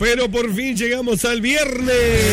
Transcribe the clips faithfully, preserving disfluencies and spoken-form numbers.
Pero por fin llegamos al viernes.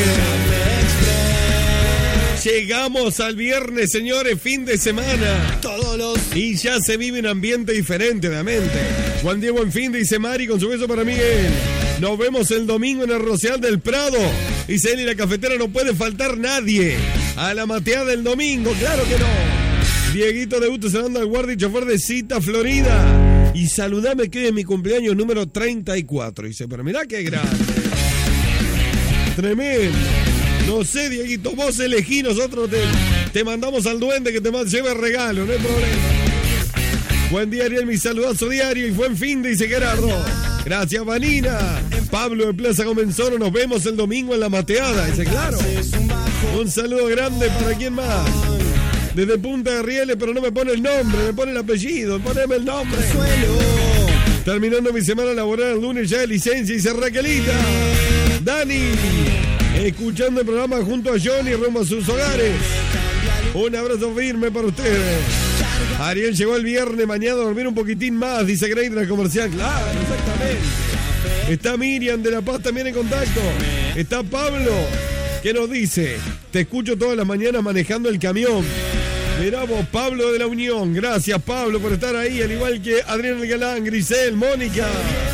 Llegamos al viernes, señores, fin de semana. Todos los... Y ya se vive un ambiente diferente, obviamente. Juan Diego en fin, dice Mari, con su beso para Miguel. Nos vemos el domingo en el Rocial del Prado. Dice él, y la cafetera no puede faltar nadie. A la mateada del domingo, claro que no. Dieguito debuta saludando al guardia y chofer de Cita, Florida. Y saludame que es mi cumpleaños número treinta y cuatro. Dice, pero mirá qué grande. Tremendo. No sé, Dieguito, vos elegí, nosotros te, te mandamos al duende que te lleve regalo, no hay problema. Buen día, Ariel, mi saludazo diario y buen fin, dice Gerardo. Gracias, Vanina. Pablo de Plaza Comenzoro, nos vemos el domingo en la mateada, dice, claro. Un saludo grande para quién más. Desde Punta de Rieles, pero no me pone el nombre, me pone el apellido, poneme el nombre. Terminando mi semana laboral el lunes ya de licencia, dice Raquelita. Dani, escuchando el programa junto a Johnny rumbo a sus hogares. Un abrazo firme para ustedes. Ariel llegó el viernes, mañana a dormir un poquitín más, dice Greitra Comercial. Claro, exactamente. Está Miriam de La Paz también en contacto. Está Pablo, que nos dice, te escucho todas las mañanas manejando el camión. Mirá vos, Pablo de la Unión. Gracias, Pablo, por estar ahí, al igual que Adrián El Galán, Grisel, Mónica,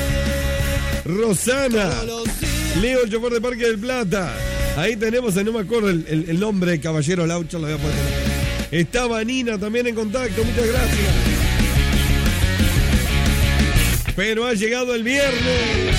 Rosana, Leo, el chofer de Parque del Plata. Ahí tenemos, no me acuerdo el, el, el nombre de Caballero Laucha, lo voy a poner. Está Vanina también en contacto, muchas gracias. Pero ha llegado el viernes.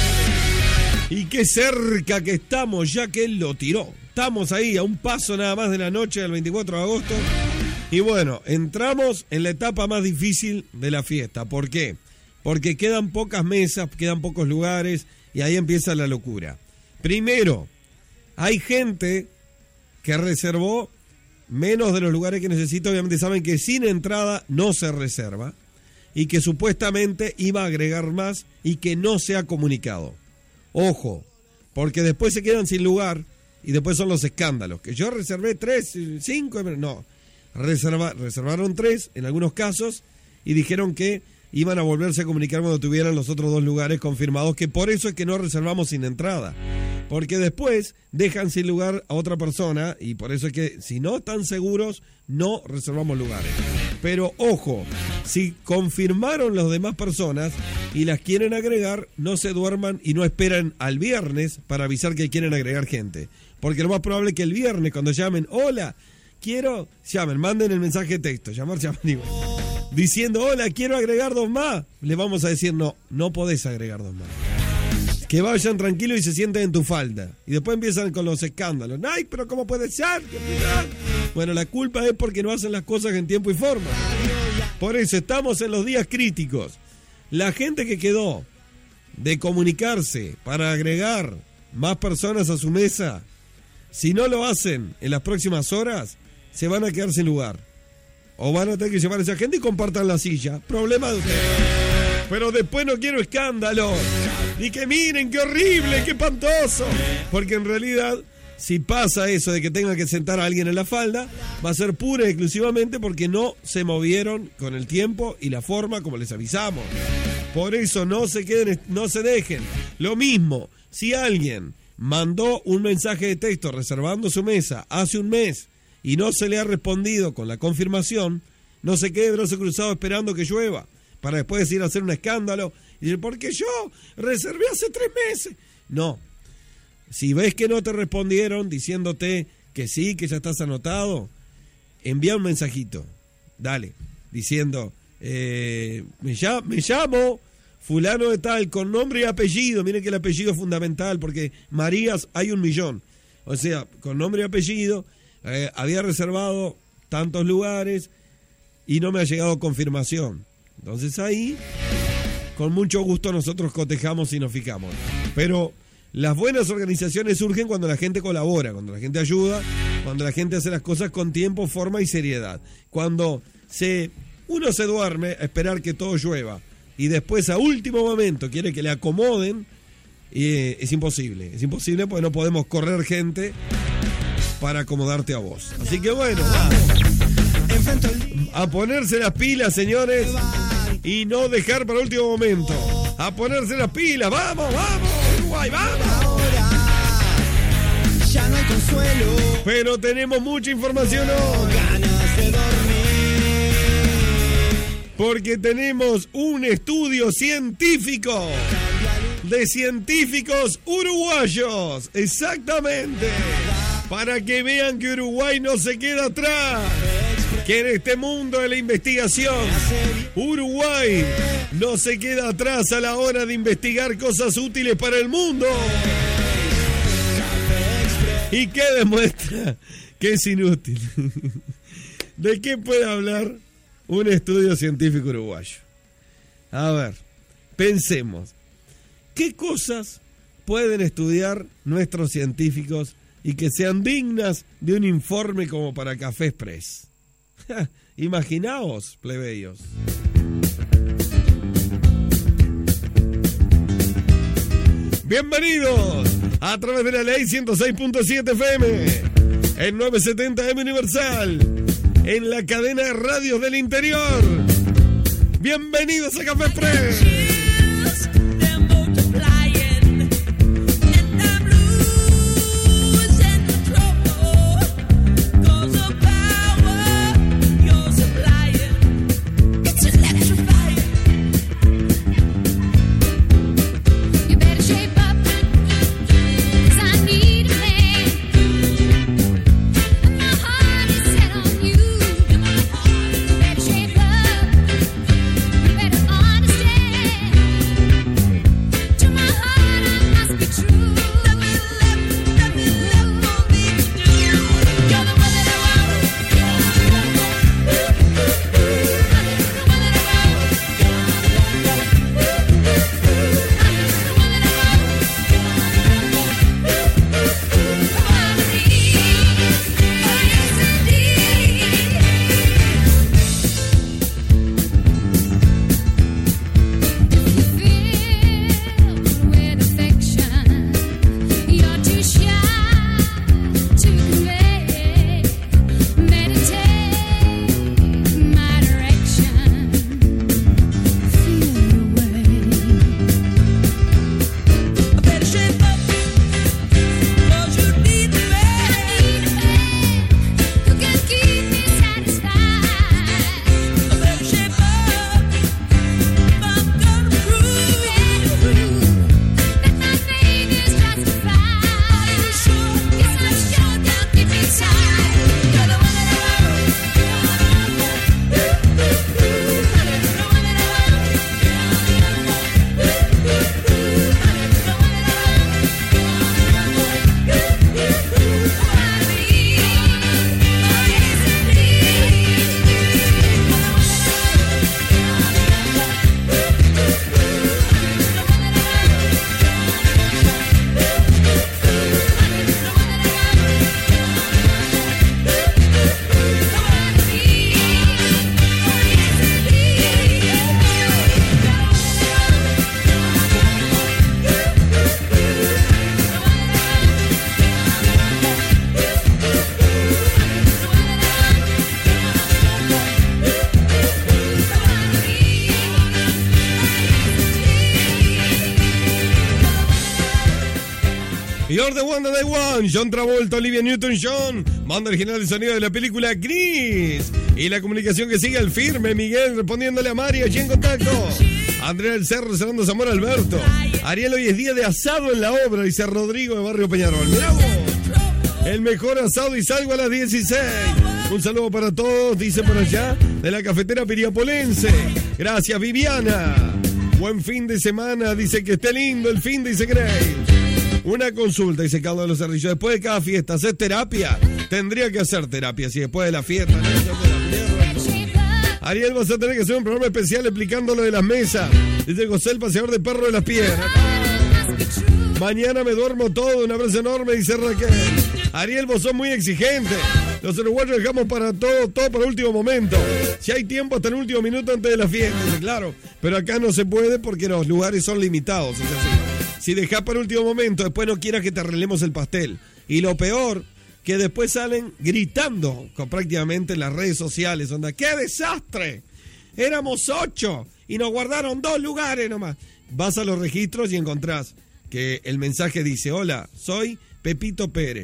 Y qué cerca que estamos, ya que él lo tiró. Estamos ahí a un paso nada más de la noche del veinticuatro de agosto. Y bueno, entramos en la etapa más difícil de la fiesta. ¿Por qué? Porque quedan pocas mesas, quedan pocos lugares y ahí empieza la locura. Primero, hay gente que reservó menos de los lugares que necesita. Obviamente saben que sin entrada no se reserva y que supuestamente iba a agregar más y que no se ha comunicado. Ojo, porque después se quedan sin lugar y después son los escándalos. Que yo reservé tres, cinco, no. Reserva, reservaron tres en algunos casos y dijeron que iban a volverse a comunicar cuando tuvieran los otros dos lugares confirmados, que por eso es que no reservamos sin entrada, porque después dejan sin lugar a otra persona y por eso es que si no están seguros no reservamos lugares. Pero ojo, si confirmaron las demás personas y las quieren agregar, no se duerman y no esperen al viernes para avisar que quieren agregar gente, porque lo más probable es que el viernes cuando llamen, hola, quiero, llamen, manden el mensaje de texto, llamar, llaman, digo, diciendo, hola, quiero agregar dos más, le vamos a decir, no, no podés agregar dos más. Que vayan tranquilos y se sienten en tu falda. Y después empiezan con los escándalos. Ay, pero ¿cómo puede ser? Bueno, la culpa es porque no hacen las cosas en tiempo y forma. Por eso estamos en los días críticos. La gente que quedó de comunicarse para agregar más personas a su mesa, si no lo hacen en las próximas horas, se van a quedar sin lugar. O van a tener que llevar a esa gente y compartan la silla. Problema de ustedes. Pero después no quiero escándalos. Y que miren, qué horrible, qué espantoso. Porque en realidad, si pasa eso de que tengan que sentar a alguien en la falda, va a ser pura y exclusivamente porque no se movieron con el tiempo y la forma como les avisamos. Por eso no se queden, no se dejen. Lo mismo, si alguien mandó un mensaje de texto reservando su mesa hace un mes y no se le ha respondido con la confirmación, no se quede de brazos cruzados esperando que llueva para después decir hacer un escándalo y decir, porque yo reservé hace tres meses. No, si ves que no te respondieron diciéndote que sí, que ya estás anotado, envía un mensajito, dale, diciendo, eh, me, llamo, me llamo fulano de tal, con nombre y apellido. Miren que el apellido es fundamental, porque Marías hay un millón. O sea, con nombre y apellido, eh, había reservado tantos lugares y no me ha llegado confirmación. Entonces ahí, con mucho gusto nosotros cotejamos y nos fijamos. Pero las buenas organizaciones surgen cuando la gente colabora, cuando la gente ayuda, cuando la gente hace las cosas con tiempo, forma y seriedad. Cuando se uno se duerme a esperar que todo llueva y después a último momento quiere que le acomoden, eh, es imposible. Es imposible porque no podemos correr gente para acomodarte a vos. Así que bueno, a ponerse las pilas, señores, y no dejar para último momento. A ponerse las pilas, vamos, vamos, Uruguay, vamos. Pero tenemos mucha información hoy. Porque tenemos un estudio científico de científicos uruguayos. Exactamente. Para que vean que Uruguay no se queda atrás. Que en este mundo de la investigación, Uruguay no se queda atrás a la hora de investigar cosas útiles para el mundo. ¿Y qué demuestra? Que es inútil. ¿De qué puede hablar un estudio científico uruguayo? A ver, pensemos. ¿Qué cosas pueden estudiar nuestros científicos y que sean dignas de un informe como para Café Express? Imaginaos, plebeyos. Bienvenidos a través de la ley ciento seis punto siete F M, en novecientos setenta M Universal, en la cadena de radios del interior. Bienvenidos a Café Express. You're the one that I want. John Travolta, Olivia Newton-John. Banda original de sonido de la película Gris. Y la comunicación que sigue al firme. Miguel respondiéndole a Mari allí en contacto. Andrea del Cerro cerrando Zamora Alberto. Ariel, hoy es día de asado en la obra, dice Rodrigo de Barrio Peñarol. Mirá vos. El mejor asado y salgo a las dieciséis. Un saludo para todos, dice por allá, de la cafetera piriapolense. Gracias, Viviana. Buen fin de semana, dice que esté lindo el fin, dice Grace. Una consulta, dice Carlos de los Cerrillos. Después de cada fiesta, ¿hacer terapia? Tendría que hacer terapia, si después de la fiesta. ¿No? Ariel, vas a tener que hacer un programa especial explicando lo de las mesas. Dice José, el paseador de perro de las piedras. Mañana me duermo todo. Un abrazo enorme, dice Raquel. Ariel, vos sos muy exigente. Los uruguayos dejamos para todo, todo para último momento. Si hay tiempo hasta el último minuto antes de la fiesta, dice, claro. Pero acá no se puede porque los lugares son limitados. Es así. Si dejás para el último momento, después no quieras que te arreglemos el pastel. Y lo peor, que después salen gritando con prácticamente en las redes sociales. Onda, ¡qué desastre! Éramos ocho y nos guardaron dos lugares nomás. Vas a los registros y encontrás que el mensaje dice: hola, soy Pepito Pérez.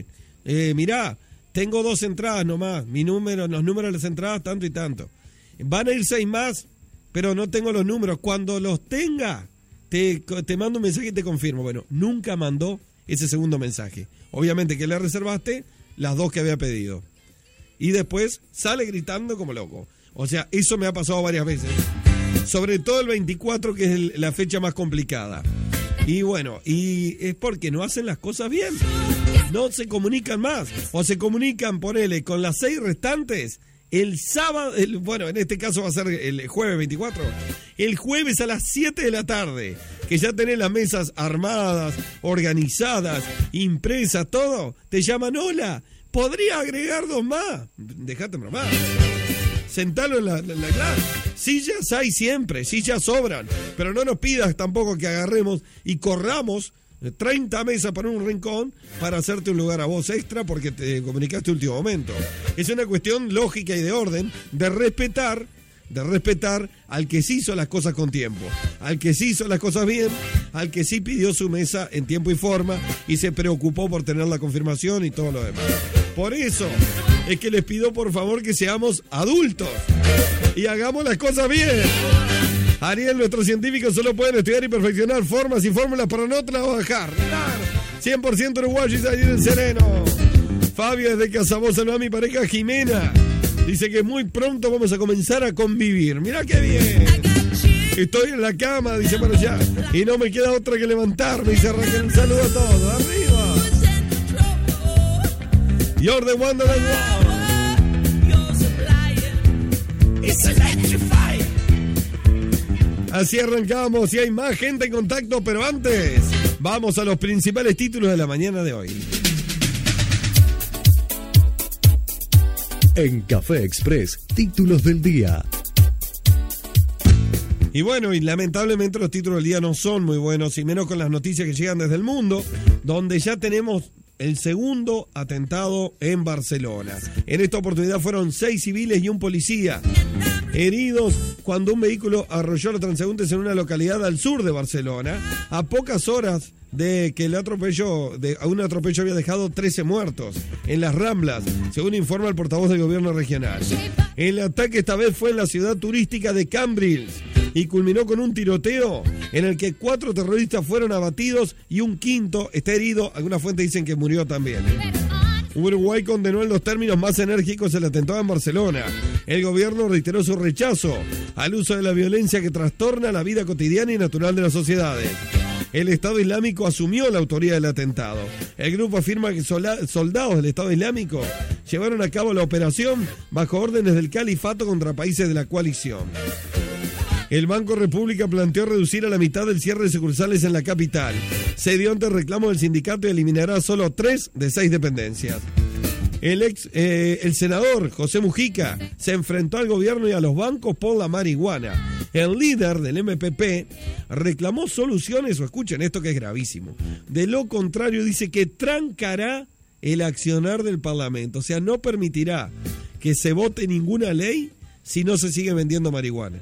eh, mirá, tengo dos entradas nomás, mi número, los números de las entradas, tanto y tanto. Van a ir seis más, pero no tengo los números. Cuando los tenga, te, te mando un mensaje y te confirmo. Bueno, nunca mandó ese segundo mensaje. Obviamente que le reservaste las dos que había pedido. Y después sale gritando como loco. O sea, eso me ha pasado varias veces. Sobre todo el veinticuatro, que es el, la fecha más complicada. Y bueno, y es porque no hacen las cosas bien. No se comunican más. O se comunican, ponele, con las seis restantes. El sábado, el, bueno, en este caso va a ser el jueves veinticuatro. El jueves a las siete de la tarde, que ya tenés las mesas armadas, organizadas, impresas, todo. Te llaman, hola, ¿podría agregar dos más? Dejate bromar. Sentalo en la, en la clase. Sillas hay siempre, sillas sobran. Pero no nos pidas tampoco que agarremos y corramos treinta mesas para un rincón para hacerte un lugar a vos extra porque te comunicaste último momento. Es una cuestión lógica y de orden, de respetar, de respetar al que sí hizo las cosas con tiempo, al que sí hizo las cosas bien, al que sí pidió su mesa en tiempo y forma y se preocupó por tener la confirmación y todo lo demás. Por eso es que les pido por favor que seamos adultos y hagamos las cosas bien. Ariel, nuestros científicos solo pueden estudiar y perfeccionar formas y fórmulas para no trabajar. cien por ciento uruguayos allí en el Sereno. Fabio desde Casabó saludó a mi pareja Jimena. Dice que muy pronto vamos a comenzar a convivir. Mirá qué bien. Estoy en la cama, dice para allá. Y no me queda otra que levantarme. Dice Raquel, un saludo a todos. Arriba. You're the one that I want. It's electrifying. Así arrancamos y hay más gente en contacto, pero antes vamos a los principales títulos de la mañana de hoy. En Café Express, títulos del día. Y bueno, y lamentablemente los títulos del día no son muy buenos, y menos con las noticias que llegan desde el mundo, donde ya tenemos el segundo atentado en Barcelona. En esta oportunidad fueron seis civiles y un policía heridos cuando un vehículo arrolló a los transeúntes en una localidad al sur de Barcelona, a pocas horas de que el atropello, de un atropello había dejado trece muertos en las Ramblas, según informa el portavoz del gobierno regional. El ataque esta vez fue en la ciudad turística de Cambrils y culminó con un tiroteo en el que cuatro terroristas fueron abatidos y un quinto está herido. Algunas fuentes dicen que murió también. Uruguay condenó en los términos más enérgicos el atentado en Barcelona. El gobierno reiteró su rechazo al uso de la violencia que trastorna la vida cotidiana y natural de las sociedades. El Estado Islámico asumió la autoría del atentado. El grupo afirma que soldados del Estado Islámico llevaron a cabo la operación bajo órdenes del califato contra países de la coalición. El Banco República planteó reducir a la mitad el cierre de sucursales en la capital. Se dio ante el reclamo del sindicato y eliminará solo tres de seis dependencias. El ex, eh, el senador José Mujica se enfrentó al gobierno y a los bancos por la marihuana. El líder del M P P reclamó soluciones, o escuchen esto que es gravísimo. De lo contrario, dice que trancará el accionar del Parlamento. O sea, no permitirá que se vote ninguna ley si no se sigue vendiendo marihuana.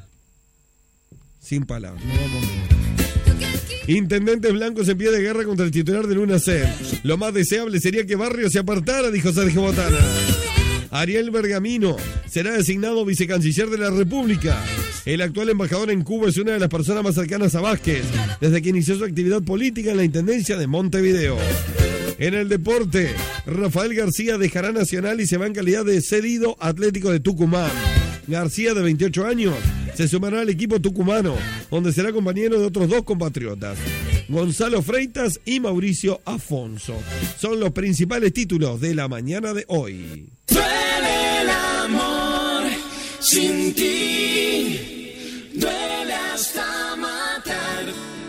Sin palabras. No vamos a... Intendentes blancos en pie de guerra contra el titular del UNACER. Lo más deseable sería que Barrio se apartara, dijo Sergio Botana. Ariel Bergamino será designado vicecanciller de la República. El actual embajador en Cuba es una de las personas más cercanas a Vázquez, desde que inició su actividad política en la Intendencia de Montevideo. En el deporte, Rafael García dejará Nacional y se va en calidad de cedido Atlético de Tucumán. García, de veintiocho años, se sumará al equipo tucumano, donde será compañero de otros dos compatriotas, Gonzalo Freitas y Mauricio Afonso. Son los principales títulos de la mañana de hoy. Duele el amor sin ti, duele hasta matar.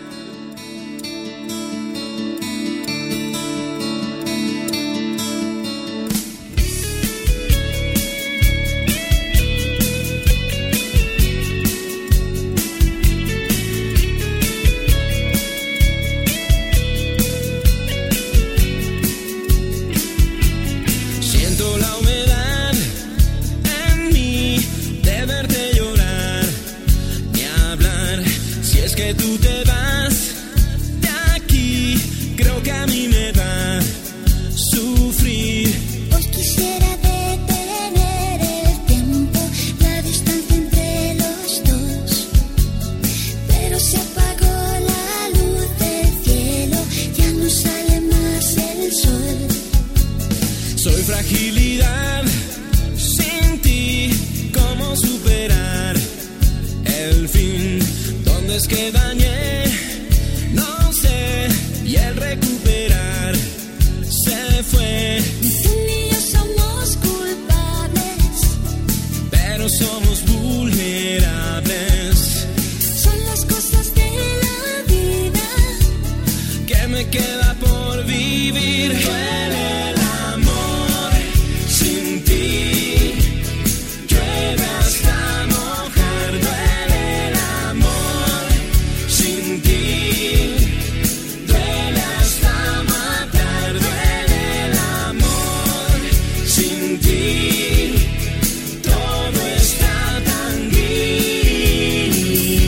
Que tú te vas de aquí, creo que a mí me va a sufrir ¿Dónde es que dañé? No sé. Y el recuperar se fue. Tú ni yo somos culpables, Pero somos vulnerables. son las cosas de la vida. ¿Qué me queda por vivir? Duele el amor sin ti. Llueve hasta mojar. Duele el amor sin ti. Duele hasta matar. Duele el amor sin ti. Todo está tan gris.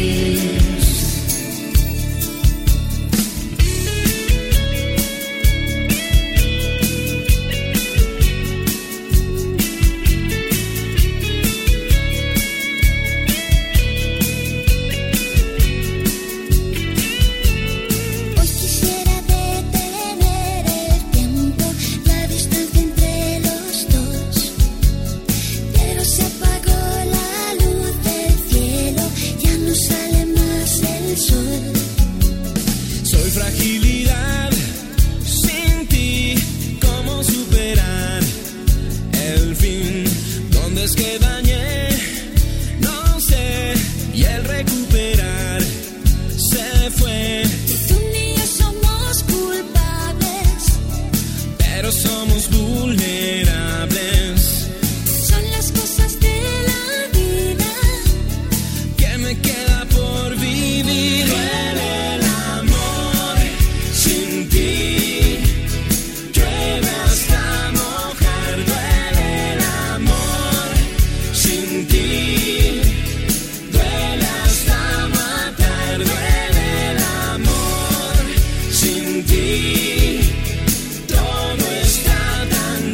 Hoy quisiera detener el tiempo, la distancia entre los dos, pero se apagó la luz del cielo, ya no sale más el sol. Soy fragilidad sin ti. ¿Cómo superar el fin? ¿Dónde es que dañé? No sé. Y el recuperar se fue. Tú ni yo somos culpables, Pero somos vulnerables. son las cosas de la vida. ¿Qué me queda por vivir? Duele el amor sin ti. Llueve hasta mojar. Duele el amor sin ti. Duele hasta matar. Duele el amor sin ti. Todo está tan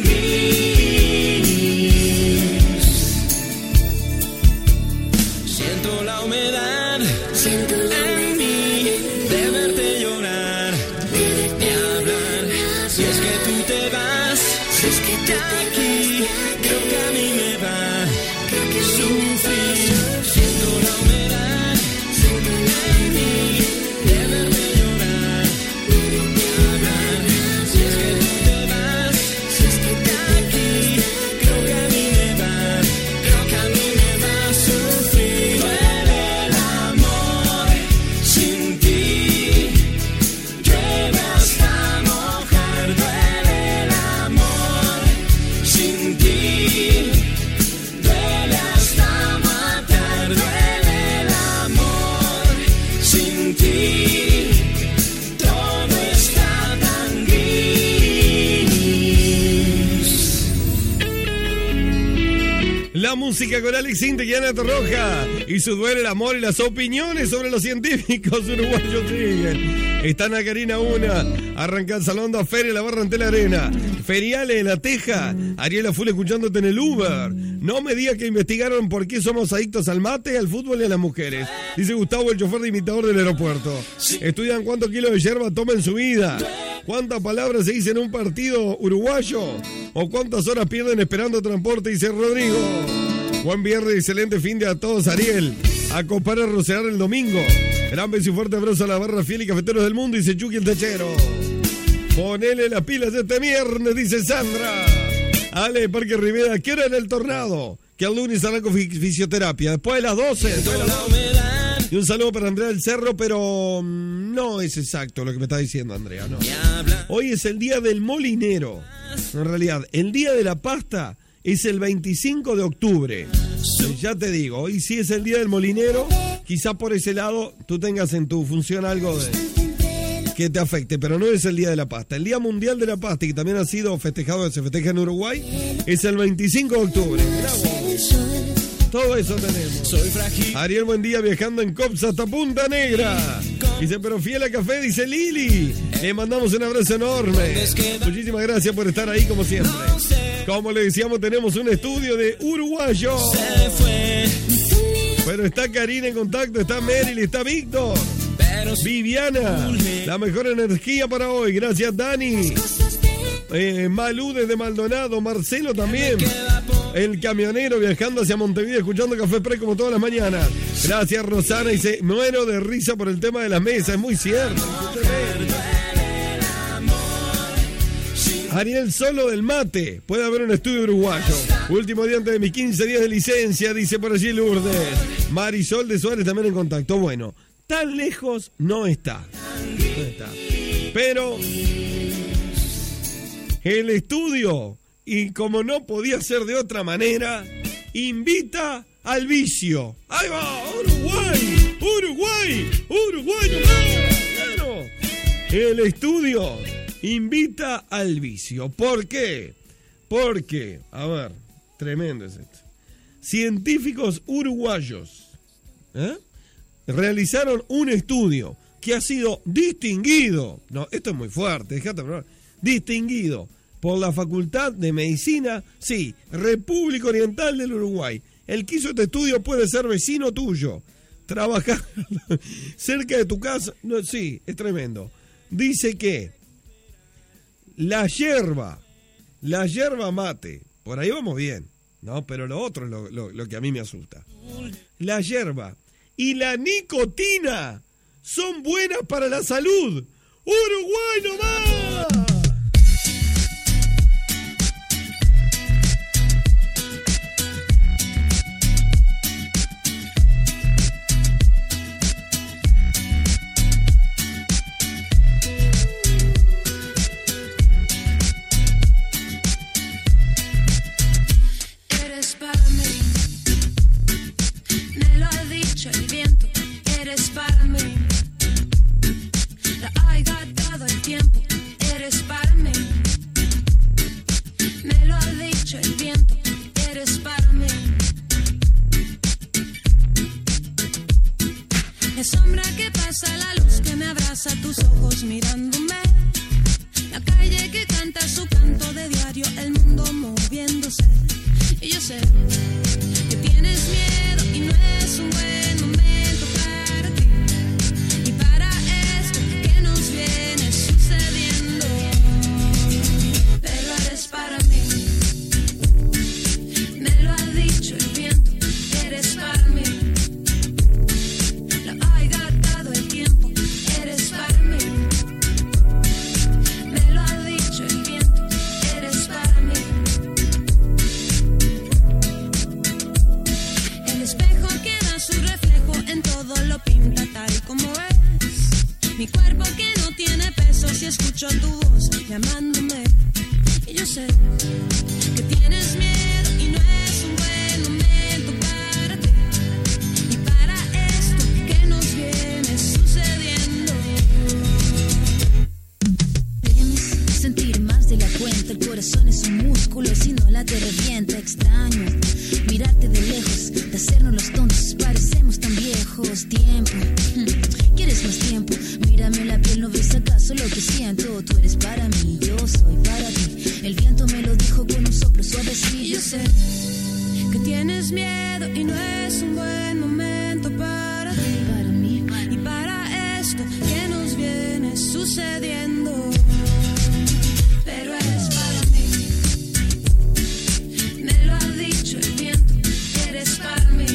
gris. Siento la humedad Siento la en mí de verte llorar, de hablar. Si es que tú te vas, Si es que tú de te aquí, vas de aquí, creo que a mí me va creo que a a mí me sufrir. Siento la humedad en mí de verte llorar, de hablar. Si es que tú te vas, Si es que tú de aquí, creo que a mí me va, creo que a mí me va a sufrir. Duele el amor sin ti. Llueve hasta mojar. Duele el amor sin ti. Duele hasta matar. Duele el amor sin ti. Todo está tan gris. La música con Alex Sintek y Ana Torroja y su duele el amor y las opiniones sobre los científicos uruguayos siguen. Están a Karina Una, arranca el Salón de Feria La Barra ante la Arena. Feriales en La Teja, Ariela Full escuchándote en el Uber. No me digas que investigaron por qué somos adictos al mate, al fútbol y a las mujeres. Dice Gustavo, el chofer de imitador del aeropuerto. Estudian cuántos kilos de yerba toma en su vida, cuántas palabras se dicen en un partido uruguayo o cuántas horas pierden esperando transporte, dice Rodrigo. Buen viernes, excelente fin de a todos, Ariel. A copar a rocear el domingo. Gran beso y fuerte abrazo a la barra fiel y cafeteros del mundo, dice Chucky el Techero. Ponele las pilas este viernes, dice Sandra. Ale, Parque Rivera, ¿qué hora era el tornado? Que el lunes arranco fi- fisioterapia. Después de las doce. Después de las doce. Y un saludo para Andrea del Cerro, pero mm, no es exacto lo que me está diciendo Andrea, no. Hoy es el día del molinero. En realidad, el día de la pasta es el veinticinco de octubre. Ya te digo, hoy sí es el día del molinero. Quizá por ese lado tú tengas en tu función algo de que te afecte, pero no es el día de la pasta. El Día Mundial de la Pasta, que también ha sido festejado, se festeja en Uruguay, es el veinticinco de octubre. Bravo. Todo eso tenemos. Soy frágil. Ariel, buen día, viajando en Cops hasta Punta Negra. Dice, pero fiel a café, dice Lili. Le mandamos un abrazo enorme. Muchísimas gracias por estar ahí, como siempre. Como le decíamos, tenemos un estudio de uruguayo. Se fue. Pero está Karina en contacto, está Meryl, está Víctor. Viviana, la mejor energía para hoy. Gracias, Dani. Eh, Malú desde Maldonado, Marcelo también. el camionero viajando hacia Montevideo escuchando Café Express como todas las mañanas. Gracias, Rosana. Dice, muero de risa por el tema de las mesas. Es muy cierto. Ariel, solo del mate. Puede haber un estudio uruguayo. Último día antes de mis quince días de licencia, dice por allí Lourdes. Marisol de Suárez también en contacto. Bueno, tan lejos no está. No está. Pero el estudio, y como no podía ser de otra manera, invita al vicio. ¡Ahí va! ¡Uruguay! ¡Uruguay! ¡Uruguay! ¡Claro! El estudio invita al vicio. ¿Por qué? Porque, a ver, tremendo es esto. Científicos uruguayos ¿eh? realizaron un estudio que ha sido distinguido, no, esto es muy fuerte, dejate probar, distinguido por la Facultad de Medicina, sí, República Oriental del Uruguay. El que hizo este estudio puede ser vecino tuyo, trabajar cerca de tu casa, no, sí, es tremendo. Dice que la yerba, la yerba mate, por ahí vamos bien, no, pero lo otro es lo, lo, lo que a mí me asusta. La yerba y la nicotina son buenas para la salud. ¡Uruguay nomás! Eres para mí, me lo ha dicho el viento. Eres para mí, la ha gastado el tiempo. Eres para mí, me lo ha dicho el viento. Eres para mí, la sombra que pasa, la luz que me abraza, tus ojos mirándome, la calle que canta su canto de diario, el mundo moviéndose. Y yo sé que tienes miedo y no es un buen momento para ti y para esto que nos viene sucediendo. Pero eres para mí, me lo ha dicho el viento. Eres para mí, lo ha gastado el tiempo. Eres para mí, me lo ha dicho el viento. Eres para mí. El espejo que da su reflejo en todo lo pinta tal como es. Mi cuerpo que no tiene peso si escucho tu voz llamándome. Y yo sé que tienes miedo y no es un buen momento para ti y para esto que nos viene sucediendo. Temes sentir más de la cuenta, el corazón es un músculo, si no la te revienta. Extraño mirarte de lejos, de hacernos los tontos, parecemos tan viejos. Tiempo, hmm, ¿quieres más tiempo? Mírame la piel, ¿no ves acaso lo que siento? Tú eres para mí, yo soy para ti. El viento me lo dijo con un soplo suavecito. Y yo sé que tienes miedo y no es un buen momento para ti, Para mí, y para esto que nos viene sucediendo. Pero eres para mí, me lo ha dicho el viento. Eres para mí,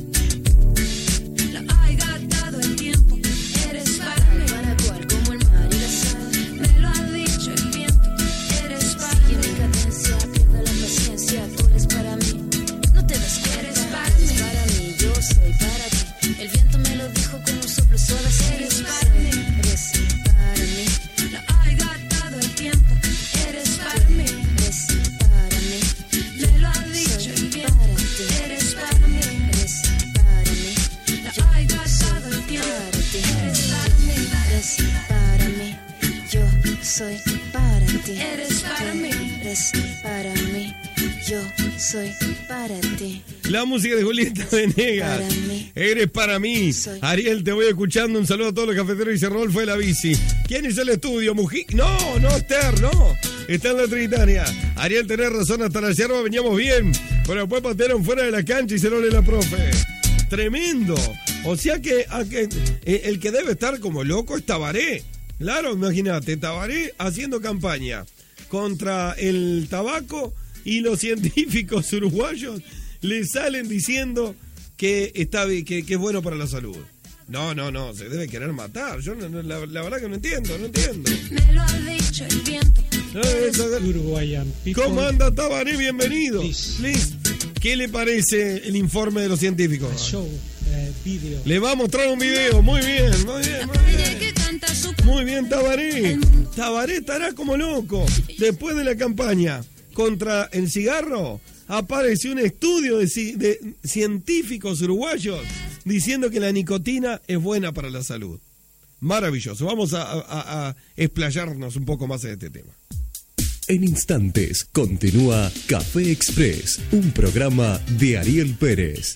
lo ha gastado el tiempo. Eres para mí, para cual como el mar y la sal. me lo ha dicho el viento. Eres para Sigue mí, mi cadencia, pierdo la paciencia. Tú eres para mí, no te das cuenta. Eres para Eres mí. para mí, yo soy para ti. El viento me lo dijo con un soplo suavecito. Eres para mí. Eres para mí, lo ha gastado el tiempo. Eres para mí, eres para mí. me lo ha dicho el viento. Eres para mí, Eres para mí, lo ha gastado el tiempo. para ti. Eres para mí, Eres para mí, yo soy para ti. eres para mí. Eres para mí, yo soy para ti. La música de Julieta Venegas. Para mí. Eres para mí. Soy. Ariel, te voy escuchando. Un saludo a todos los cafeteros. Dice Rodolfo de la bici. ¿Quién hizo el estudio? Mujica. No, no, Esther, no. Está en la Trinitaria. Ariel, tenés razón. Hasta la yerba veníamos bien. Pero después patearon fuera de la cancha y se lo lee la profe. Tremendo. O sea que, a que eh, el que debe estar como loco es Tabaré. Claro, imagínate. Tabaré haciendo campaña contra el tabaco y los científicos uruguayos le salen diciendo que, está, que, que es bueno para la salud. No, no, no, se debe querer matar. Yo no, no, la, la verdad que no entiendo, no entiendo. Me lo ha dicho el viento. No, eso- Uruguayan people. ¿Cómo anda Tabaré? Bienvenido. Please. Please. ¿Qué le parece el informe de los científicos? Show, eh, video. Le va a mostrar un video. Muy bien, muy bien, La muy calle bien. que canta su Muy bien, Tabaré. Tabaré estará como loco. Después de la campaña contra el cigarro, apareció un estudio de, ci- de científicos uruguayos diciendo que la nicotina es buena para la salud. Maravilloso. Vamos a, a- a explayarnos un poco más en este tema. En instantes continúa Café Express, un programa de Ariel Pérez.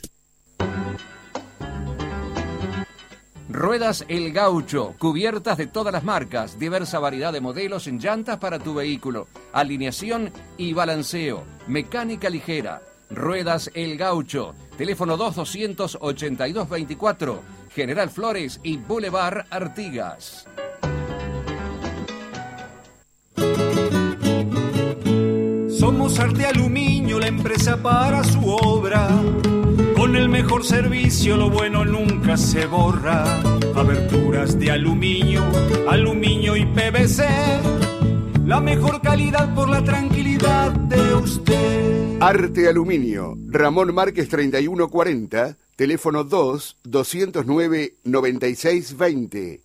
Ruedas El Gaucho, cubiertas de todas las marcas, diversa variedad de modelos en llantas para tu vehículo, alineación y balanceo, mecánica ligera. Ruedas El Gaucho, teléfono dos doscientos ochenta y dos veinticuatro, General Flores y Boulevard Artigas. Somos Arte Aluminio, la empresa para su obra. Con el mejor servicio, lo bueno nunca se borra. Aberturas de aluminio, aluminio y P V C. La mejor calidad por la tranquilidad de usted. Arte Aluminio, Ramón Márquez treinta y uno cuarenta, teléfono dos, doscientos nueve, noventa y seis veinte.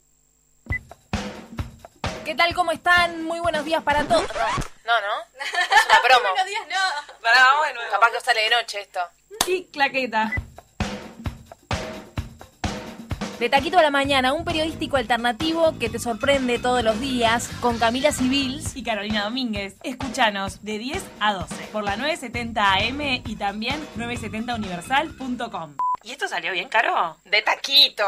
¿Qué tal? ¿Cómo están? Muy buenos días para todos. No, no. Es una promo. Buenos días, no. Pará, vamos de nuevo. Capaz que sale de noche esto. Y claqueta. De Taquito a la Mañana, un periodístico alternativo que te sorprende todos los días con Camila Civils Y Carolina Domínguez. Escúchanos de diez a doce por la novecientos setenta A M y también novecientos setenta universal punto com. ¿Y esto salió bien caro? De Taquito.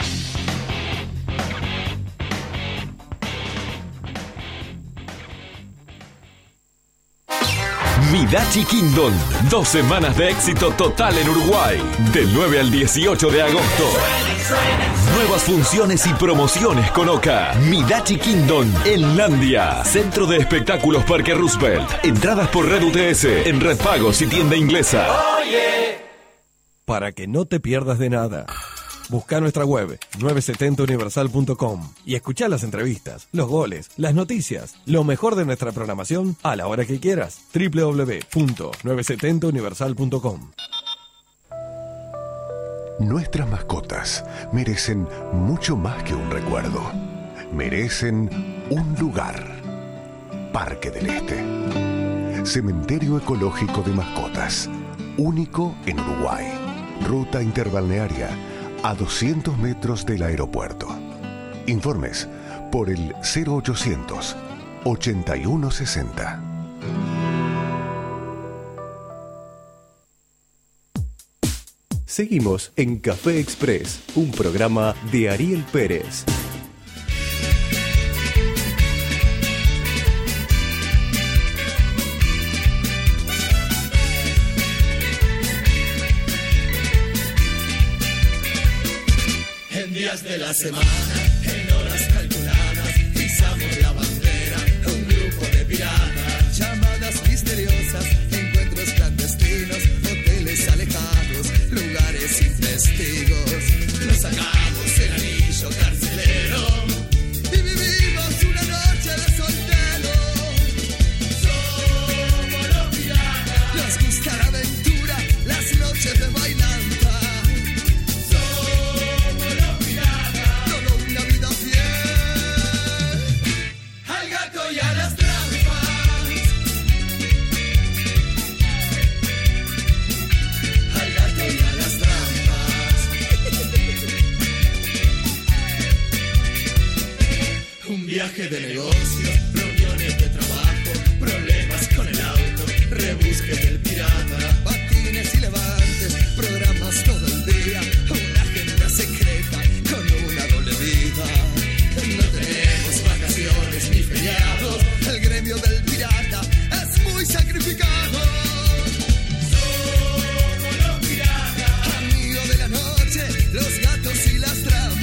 Midachi Kingdom, dos semanas de éxito total en Uruguay, del nueve al dieciocho de agosto. Nuevas funciones y promociones con Oca. Midachi Kingdom en Landia, Centro de Espectáculos Parque Roosevelt. Entradas por Red U T S, en Red Pagos y tienda inglesa. Para que no te pierdas de nada, busca nuestra web novecientos setenta universal punto com y escuchá las entrevistas, los goles, las noticias, lo mejor de nuestra programación a la hora que quieras. doble u doble u doble u punto novecientos setenta universal punto com. Nuestras mascotas merecen mucho más que un recuerdo. Merecen un lugar. Parque del Este. Cementerio ecológico de mascotas. Único en Uruguay. Ruta interbalnearia a doscientos metros del aeropuerto. Informes por el cero ochocientos, ochenta y uno sesenta. Seguimos en Café Express, un programa de Ariel Pérez. En días de la semana, en horas calculadas, izamos la bandera, un grupo de piratas. Llamadas misteriosas, encuentros clandestinos, hoteles alejados, lugares sin testigos. Nos sacamos el anillo carcelero y vivimos una noche de soltero. Somos los piratas. Nos gusta la aventura, las noches de bailanta. Viaje de negocios, reuniones de trabajo, problemas con el auto, rebusque del pirata, patines y levantes, programas todo el día, una agenda secreta con una doble vida. No tenemos vacaciones ni feriados, el gremio del pirata es muy sacrificado. Somos los piratas, amigos de la noche, los gatos y las trampas.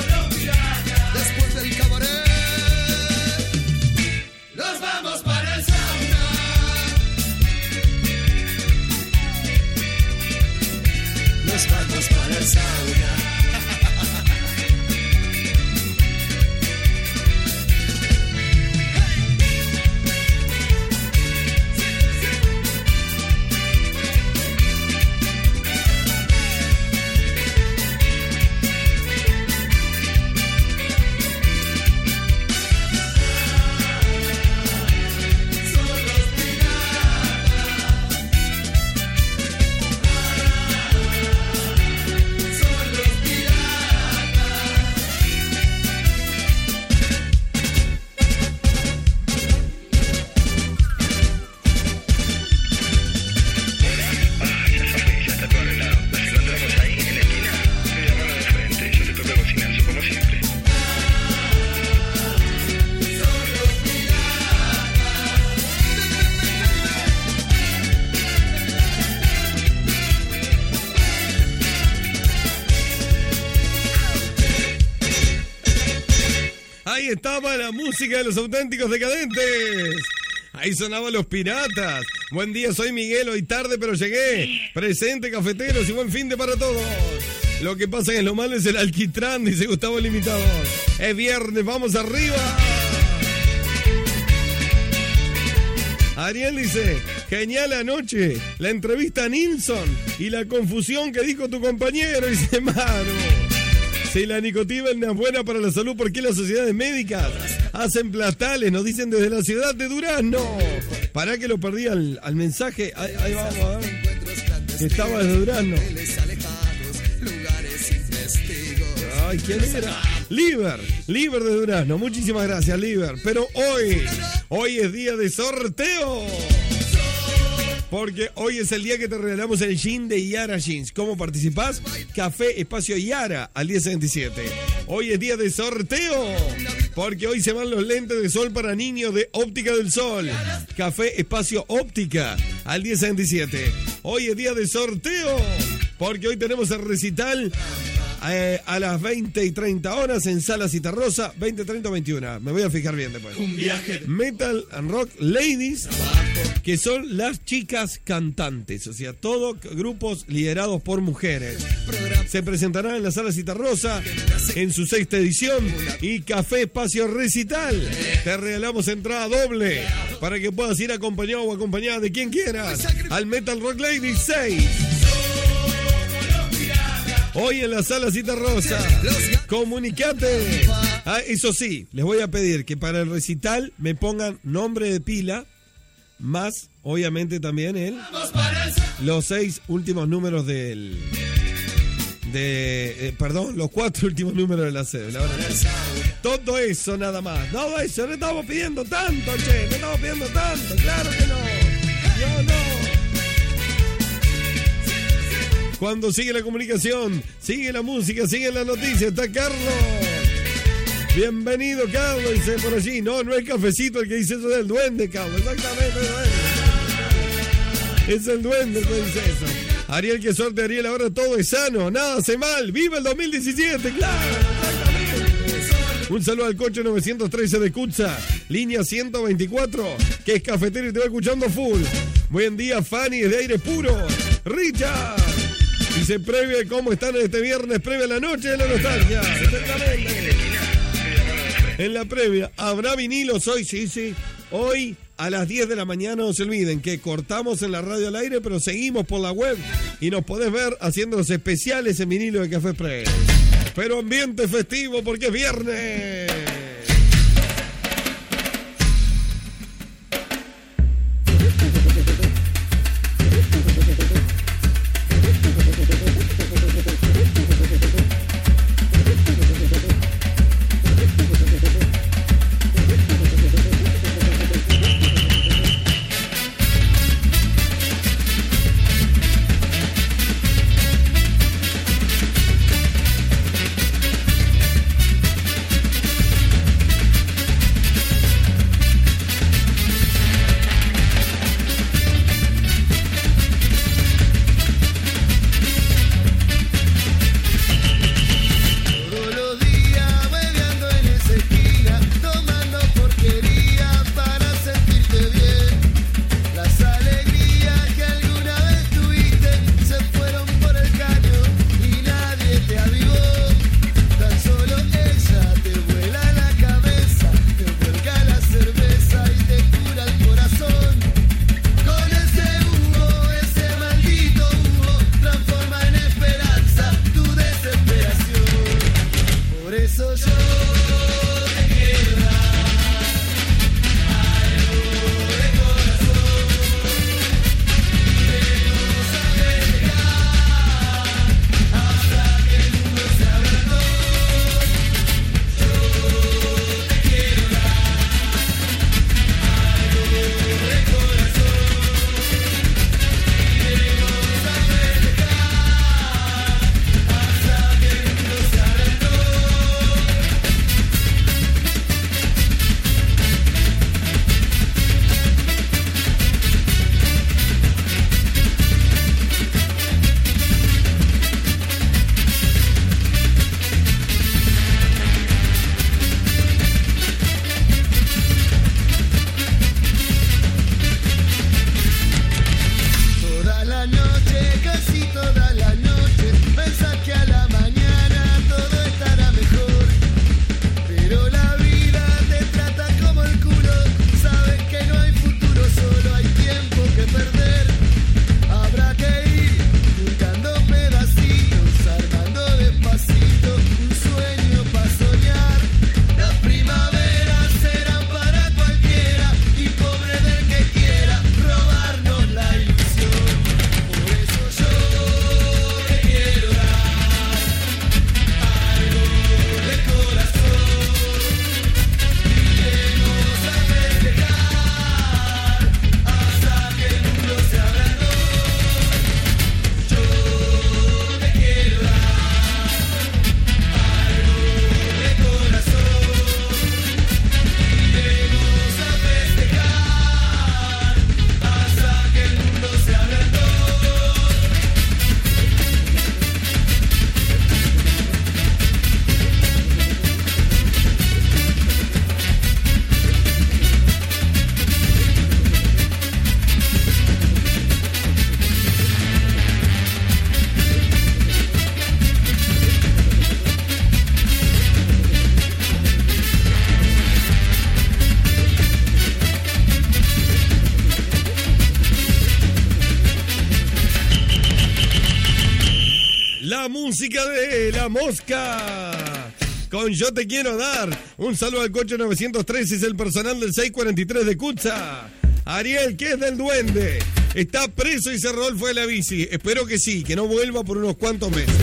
Después del cabaret, nos vamos para el al sauna. Estaba la música de los auténticos decadentes. Ahí sonaban Los Piratas. Buen día, soy Miguel, hoy tarde pero llegué. Presente, cafeteros, y buen fin de para todos. Lo que pasa es lo malo es el alquitrán, dice Gustavo Limitado. Es viernes, vamos arriba. Ariel dice, genial anoche, la entrevista a Nilsson y la confusión que dijo tu compañero. Dice Maro. Si la nicotina es buena para la salud, ¿por qué las sociedades médicas hacen platales? Nos dicen desde la ciudad de Durazno. Pará que lo perdí al, al mensaje. Ahí, ahí vamos a ver. Que estaba desde Durazno. Ay, ¿quién era? Liber, Liber de Durazno. Muchísimas gracias, Liber. Pero hoy, hoy es día de sorteo. Porque hoy es el día que te regalamos el jean de Yara Jeans. ¿Cómo participás? Café Espacio Yara al diez veintisiete. Hoy es día de sorteo. Porque hoy se van los lentes de sol para niños de Óptica del Sol. Café Espacio Óptica al diez veintisiete. Hoy es día de sorteo. Porque hoy tenemos el recital eh, a las veinte y treinta horas en Sala Citarrosa. veinte, treinta o veintiuno. Me voy a fijar bien después. Un viaje. Metal and Rock Ladies, que son las chicas cantantes, o sea, todos grupos liderados por mujeres. Se presentarán en la Sala Citarrosa en su sexta edición y Café Espacio Recital. Te regalamos entrada doble para que puedas ir acompañado o acompañada de quien quieras al Metal Rock Ladies seis. Hoy en la Sala Citarrosa. Comunicate. Ah, eso sí, les voy a pedir que para el recital me pongan nombre de pila, más, obviamente, también el, los seis últimos números del... De, eh, perdón, los cuatro últimos números de la cédula. Todo eso nada más. Todo eso, no estamos pidiendo tanto, che. No estamos pidiendo tanto, claro que no. No, no. Cuando sigue la comunicación, sigue la música, sigue la noticia. Está Carlos. Bienvenido, Carlos, dice por allí. No, no es Cafecito el que dice eso, del duende, Carlos. Exactamente, el duende. Es el duende el que dice eso. Ariel, qué suerte, Ariel, ahora todo es sano, nada hace mal. ¡Viva el dos mil diecisiete! ¡Claro! Exactamente. Un saludo al coche novecientos trece de Cutsa, línea ciento veinticuatro, que es cafetero y te va escuchando full. Buen día, Fanny, de aire puro. Richard. Dice, previa, ¿cómo están este viernes? Previa a la noche de la nostalgia. Exactamente. En la previa, ¿habrá vinilos hoy? Sí, sí. Hoy a las diez de la mañana, no se olviden que cortamos en la radio al aire, pero seguimos por la web y nos podés ver haciendo los especiales en vinilo de Café Express. Pero ambiente festivo porque es viernes. la música de La Mosca. Con Yo Te Quiero Dar. Un saludo al coche novecientos tres, es el personal del seiscientos cuarenta y tres de Cutsa. Ariel, que es del Duende. Está preso y se fue de la bici. Espero que sí, que no vuelva por unos cuantos meses.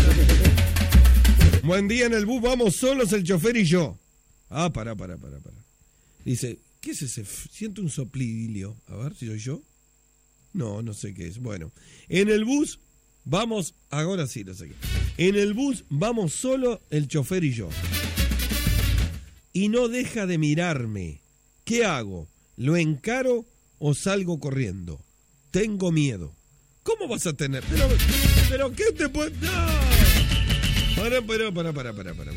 Buen día, en el bus vamos solos el chofer y yo. Ah, pará, pará, pará, pará. Dice, ¿qué es ese? Siento un soplidilio. A ver, si soy yo. No, no sé qué es. Bueno, en el bus vamos, ahora sí, no sé qué. En el bus vamos solo el chofer y yo. Y no deja de mirarme. ¿Qué hago? ¿Lo encaro o salgo corriendo? Tengo miedo. ¿Cómo vas a tener? Pero, pero ¿qué te puede...? No. Para, para, para, para, para, para.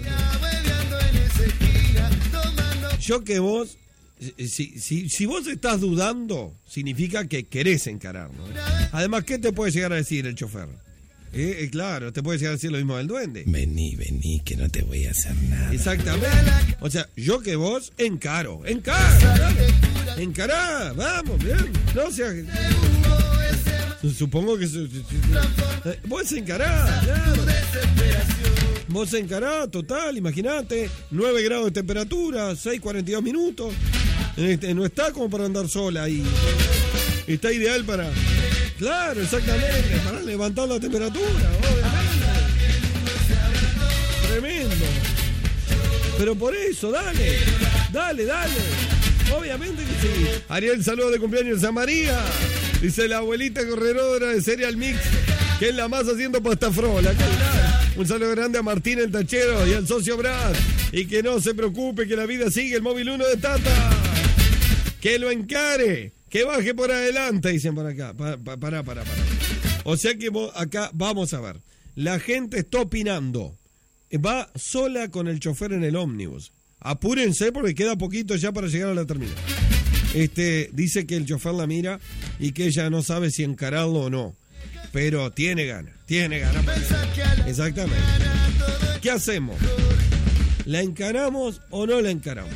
Yo que vos, si, si, si vos estás dudando, significa que querés encarar, ¿no? Además, ¿qué te puede llegar a decir el chofer? Eh, eh, claro, te puede llegar a decir lo mismo del Duende. Vení, vení, que no te voy a hacer nada. Exactamente. O sea, yo que vos encaro, encaro. Encará, vamos, bien. No, o sea, supongo que vos encará, claro. Vos encará, total, imagínate, nueve grados de temperatura, seis cuarenta y dos minutos. Este, no está como para andar sola ahí. Está ideal para... Claro, exactamente, para levantar la temperatura, obviamente. Tremendo. Pero por eso, dale, dale, dale. Obviamente que sí. Ariel, saludo de cumpleaños a María. Dice la abuelita corredora de Cereal Mix, que es la más haciendo pastafrola. Un saludo grande a Martín el Tachero y al socio Brad. Y que no se preocupe, que la vida sigue. El móvil uno de Tata. Que lo encare. Que baje por adelante, dicen por acá. Pará, pará, pará. O sea que vos, acá vamos a ver. La gente está opinando. Va sola con el chofer en el ómnibus. Apúrense porque queda poquito ya para llegar a la terminal. Este, dice que el chofer la mira y que ella no sabe si encararlo o no. Pero tiene ganas, tiene ganas. Exactamente. ¿Qué hacemos? ¿La encaramos o no la encaramos?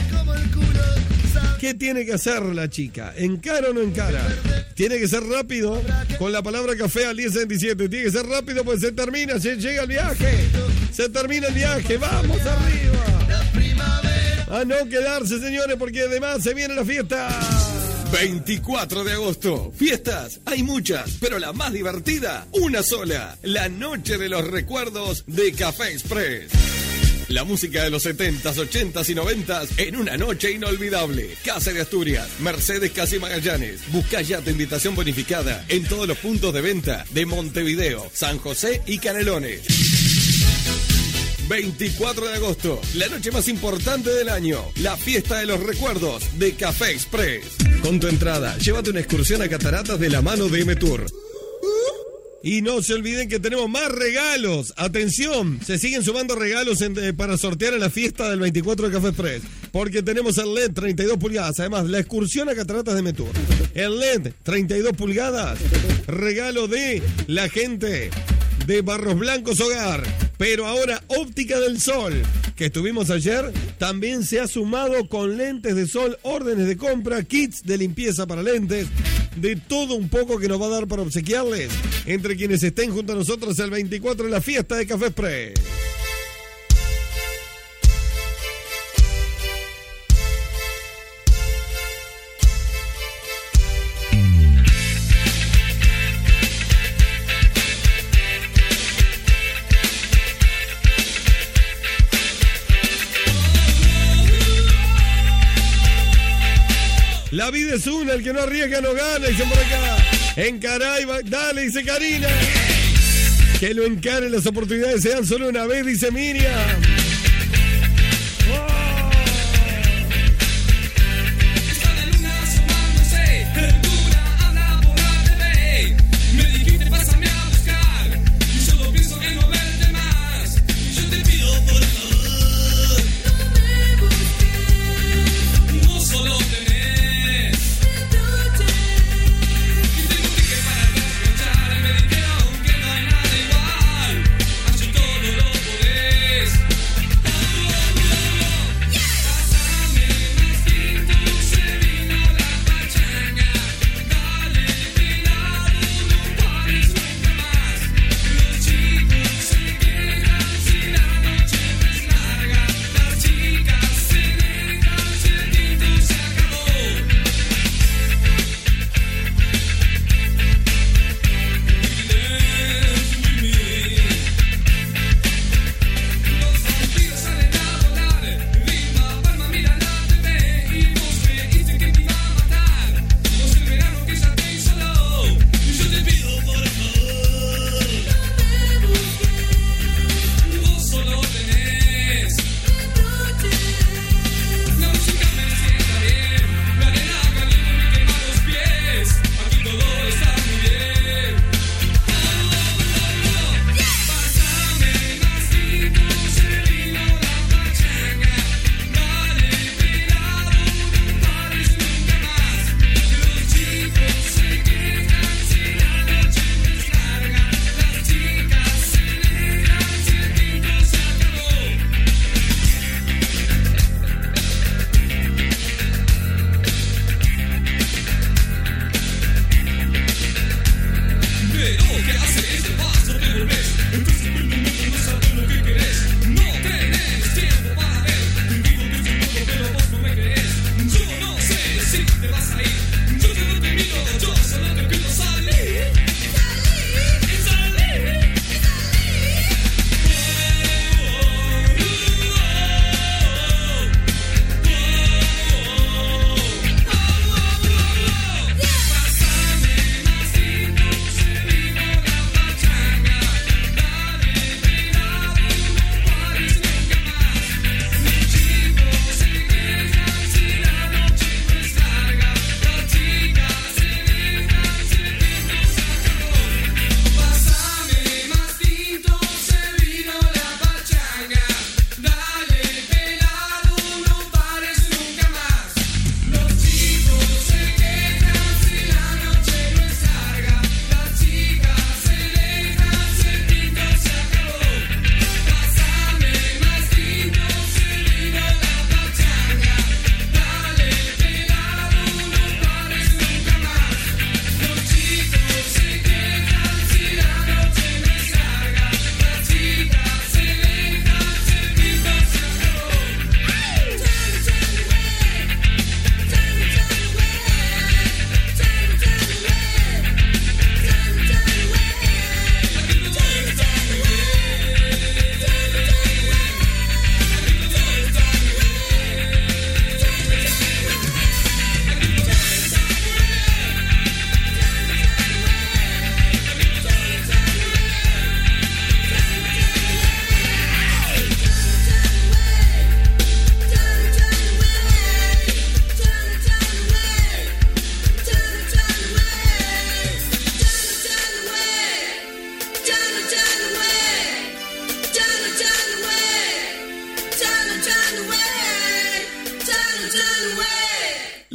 ¿Qué tiene que hacer la chica? ¿Encara o no encara? Tiene que ser rápido. Con la palabra café al diez veintisiete. Tiene que ser rápido pues se termina, se llega el viaje. Se termina el viaje, vamos arriba. A no quedarse, señores, porque además se viene la fiesta. veinticuatro de agosto. Fiestas, hay muchas, pero la más divertida, una sola. La noche de los recuerdos de Café Express. La música de los setentas, ochentas y noventas en una noche inolvidable. Casa de Asturias, Mercedes Casi Magallanes. Busca ya tu invitación bonificada en todos los puntos de venta de Montevideo, San José y Canelones. veinticuatro de agosto, la noche más importante del año, la fiesta de los recuerdos de Café Express. Con tu entrada, llévate una excursión a Cataratas de la mano de M-Tour. Y no se olviden que tenemos más regalos. Atención, se siguen sumando regalos en, eh, para sortear en la fiesta del veinticuatro de Café Express. Porque tenemos el L E D treinta y dos pulgadas. Además, la excursión a Cataratas de M-Tour. El L E D treinta y dos pulgadas. Regalo de la gente de Barros Blancos Hogar. Pero ahora Óptica del Sol, que estuvimos ayer, también se ha sumado con lentes de sol, órdenes de compra, kits de limpieza para lentes, de todo un poco que nos va a dar para obsequiarles entre quienes estén junto a nosotros el veinticuatro en la fiesta de Café Express. La vida es una, el que no arriesga no gana, dicen por acá. Encará y va, dale, dice Karina. Que lo encaren, las oportunidades sean solo una vez, dice Miriam.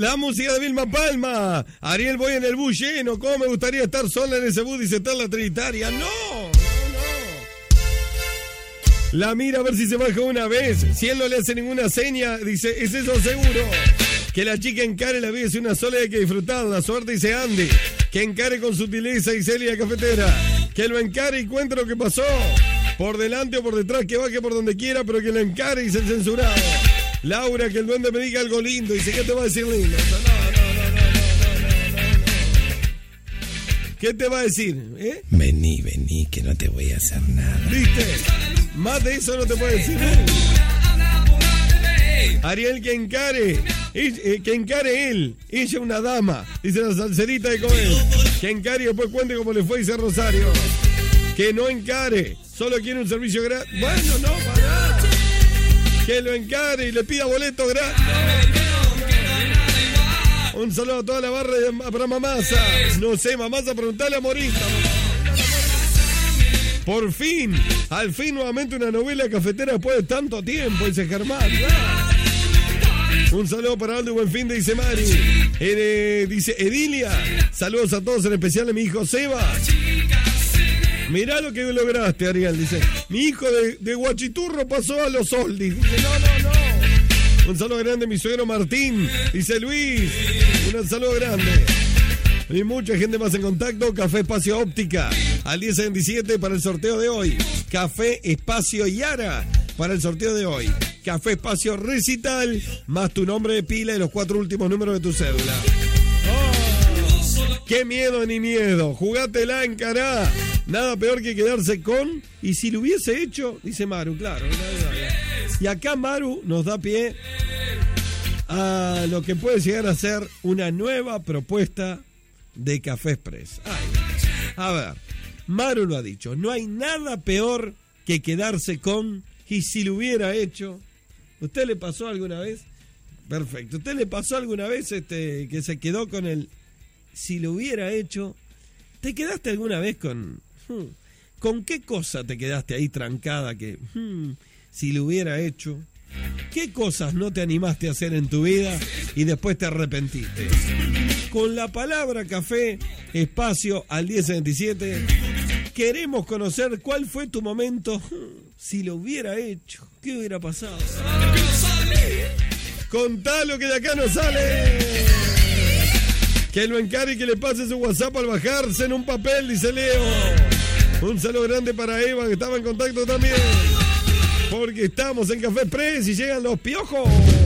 La música de Vilma Palma. Ariel, voy en el bus lleno. ¿Cómo me gustaría estar sola en ese bus? Dice está la Trinitaria. No, no, no. La mira a ver si se baja una vez. Si él no le hace ninguna seña, dice, ¿es eso seguro? Que la chica encare la vida es una sola y hay que disfrutarla. Suerte, dice Andy. Que encare con sutileza, dice Elia Cafetera. Que lo encare y cuente lo que pasó. Por delante o por detrás, que baje por donde quiera, pero que lo encare, dice el censurado. Laura, que el duende me diga algo lindo. Dice, ¿qué te va a decir lindo? No, no, no, no, no, no, no, no. ¿Qué te va a decir? ¿Eh? Vení, vení, que no te voy a hacer nada. ¿Viste? Más de eso no te puede decir. Ariel, que encare. Eh, que encare él. Ella una dama. Dice la salserita de Coel. Que encare y después cuente cómo le fue, dice Rosario. Que no encare. Solo quiere un servicio gratis. Bueno, no, pará. Que lo encare y le pida boleto gratis. Un saludo a toda la barra de para Mamasa. No sé, Mamasa, preguntale a Morita. Por fin, al fin nuevamente una novela cafetera después de tanto tiempo, dice Germán. Un saludo para Aldo y buen fin de, dice Mari. Eh, dice Edilia. Saludos a todos, en especial a mi hijo Seba. Mirá lo que lograste, Ariel, dice. Mi hijo de, de Guachiturro pasó a los Oldis. Dice, no, no, no. Un saludo grande a mi suegro Martín. Dice Luis. Un saludo grande. Y mucha gente más en contacto. Café Espacio Óptica. Al diez veintisiete para el sorteo de hoy. Café Espacio Yara para el sorteo de hoy. Café Espacio Recital. Más tu nombre de pila y los cuatro últimos números de tu cédula. Oh, qué miedo ni miedo. Jugátela, encará. Nada peor que quedarse con... Y si lo hubiese hecho, dice Maru, claro. Y acá Maru nos da pie a lo que puede llegar a ser una nueva propuesta de Café Express. Ay, a ver, Maru lo ha dicho. No hay nada peor que quedarse con... Y si lo hubiera hecho... ¿Usted le pasó alguna vez? Perfecto. ¿Usted le pasó alguna vez este que se quedó con el... Si lo hubiera hecho... ¿Te quedaste alguna vez con... Hmm, ¿con qué cosa te quedaste ahí trancada que... Hmm, si lo hubiera hecho... ¿Qué cosas no te animaste a hacer en tu vida y después te arrepentiste? Con la palabra Café Espacio al diez veintisiete queremos conocer cuál fue tu momento. Hmm, si lo hubiera hecho, ¿qué hubiera pasado? Contalo que de acá no sale. Que lo encare y que le pase su WhatsApp al bajarse en un papel, dice Leo. Un saludo grande para Eva, que estaba en contacto también. Porque estamos en Café Express y llegan los piojos.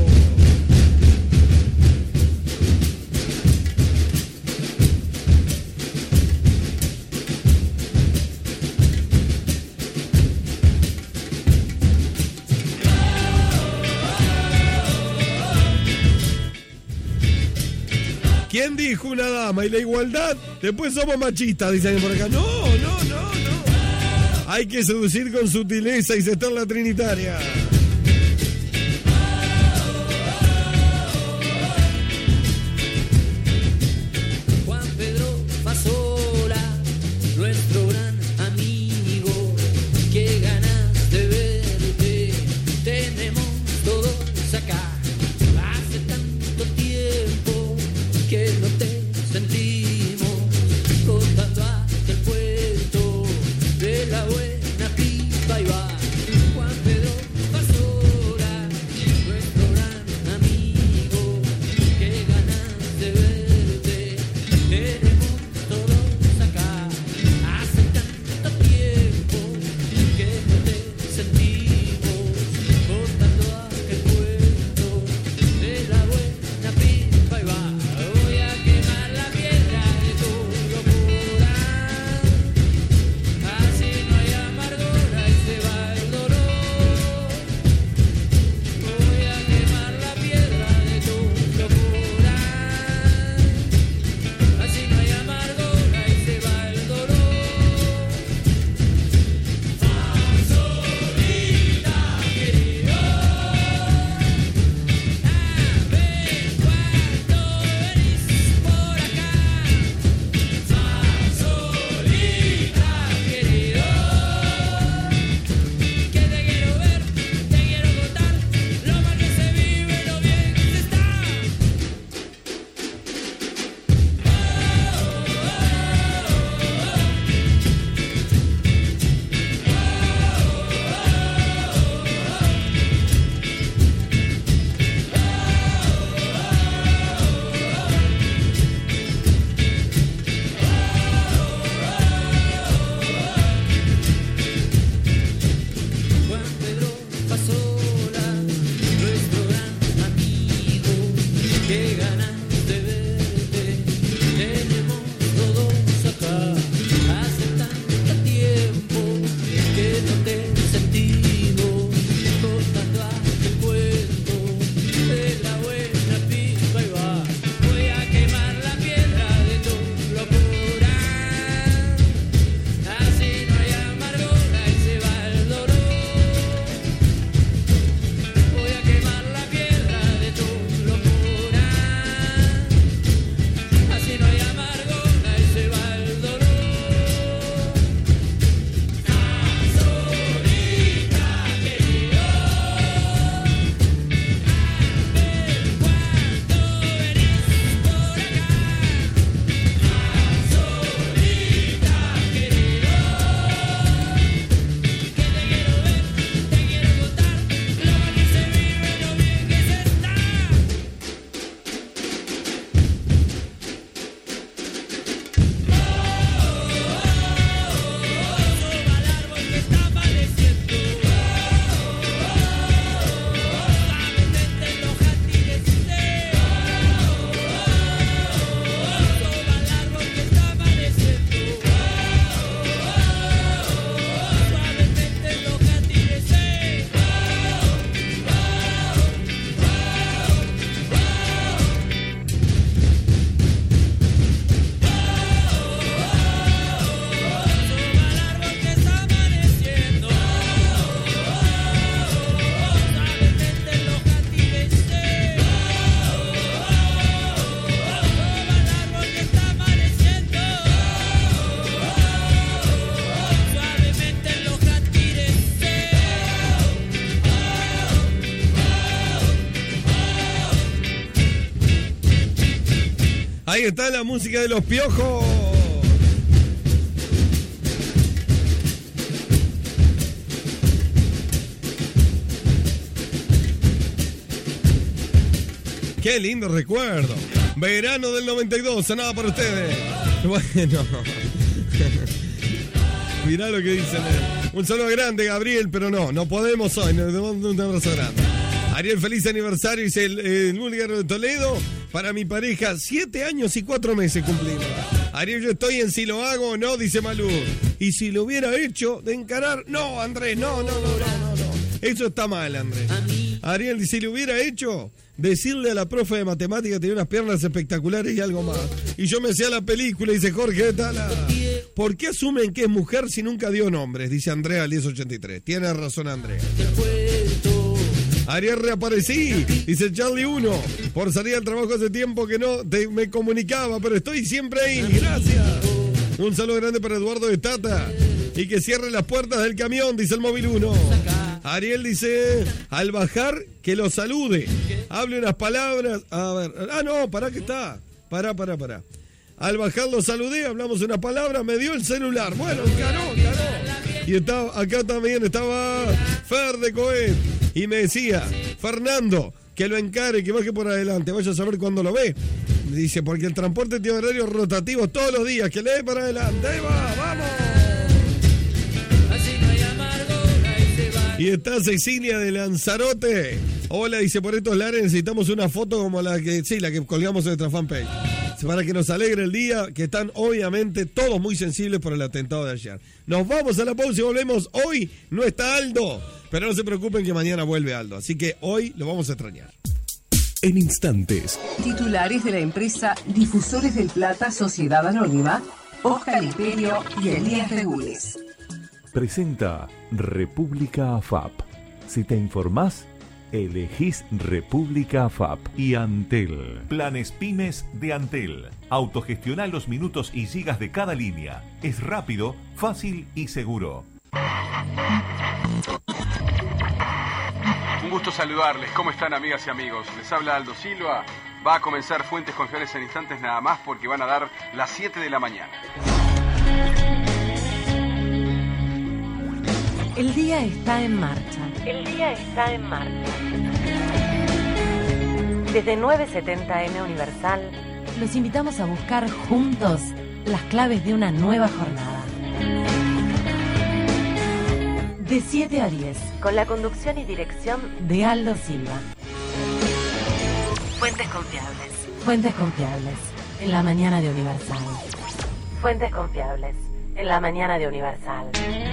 ¿Quién dijo una dama y la igualdad? Después somos machistas, dicen por acá. No, no, no, no. Hay que seducir con sutileza y se está en la Trinitaria. Juan Pedro Fasola, nuestro gran amigo, qué ganas de verte, tenemos todos acá. Hace tanto tiempo que no te sentimos, contando aquel cuento de la buena pipa y va. Juan Pedro Fasola, nuestro gran amigo, qué ganas de verte, tenemos todos acá. Hace tanto tiempo que no te sentimos, contando aquel cuento de la buena pipa y va. Voy a quemar la piedra de tu locura, así no hay Ahí está la música de los Piojos. Qué lindo recuerdo. Verano del noventa y dos, sonaba para ustedes. Bueno. Mirá lo que dicen. Un saludo grande, Gabriel, pero no, no podemos hoy. Nos damos un abrazo grande. Ariel, feliz aniversario, dice el, el búlgaro de Toledo. Para mi pareja, siete años y cuatro meses cumplimos. Ariel, yo estoy en si lo hago o no, dice Malú. Y si lo hubiera hecho, de encarar, no, Andrés, no, no, no, no, no, no. Eso está mal, Andrés. Ariel, si lo hubiera hecho, decirle a la profe de matemáticas que tenía unas piernas espectaculares y algo más. Y yo me hacía la película, dice Jorge de Tala. ¿Por qué asumen que es mujer si nunca dio nombres? Dice Andrea diez ochenta y tres. Tiene razón, Andrea. Ariel, reaparecí, dice Charlie uno. Por salir al trabajo hace tiempo que no te, me comunicaba, pero estoy siempre ahí. Gracias. Un saludo grande para Eduardo de Tata. Y que cierre las puertas del camión, dice el móvil uno. Ariel dice, al bajar, que lo salude. Hable unas palabras. A ver, ah, no, pará que está. Pará, pará, pará. Al bajar lo saludé, hablamos unas palabras, me dio el celular. Bueno, ganó, ganó. Y estaba, acá también estaba Fer de Coet. Y me decía, Fernando, que lo encare, que baje por adelante. Vaya a saber cuándo lo ve. Dice, porque el transporte tiene horarios rotativos todos los días. Que le dé para adelante. Ahí va, vamos. Y está Cecilia de Lanzarote. Hola, dice, por estos lares necesitamos una foto como la que, sí, la que colgamos en nuestra fanpage. Para que nos alegre el día, que están obviamente todos muy sensibles por el atentado de ayer. Nos vamos a la pausa y volvemos. Hoy no está Aldo, pero no se preocupen que mañana vuelve Aldo. Así que hoy lo vamos a extrañar. En instantes. Titulares de la empresa Difusores del Plata Sociedad Anónima, Oscar Imperio y Elías Regules. Presenta República A F A P. Si te informás, elegís República A F A P y Antel. Planes Pymes de Antel. Autogestiona los minutos y gigas de cada línea. Es rápido, fácil y seguro. Un gusto saludarles. ¿Cómo están, amigas y amigos? Les habla Aldo Silva. Va a comenzar Fuentes Confiables en instantes nada más porque van a dar las siete de la mañana. El día está en marcha. El día está en marcha. Desde nueve setenta eme Universal, los invitamos a buscar juntos las claves de una nueva jornada. De siete a diez. Con la conducción y dirección de Aldo Silva. Fuentes Confiables. Fuentes Confiables. En la mañana de Universal. Fuentes Confiables. En la mañana de Universal.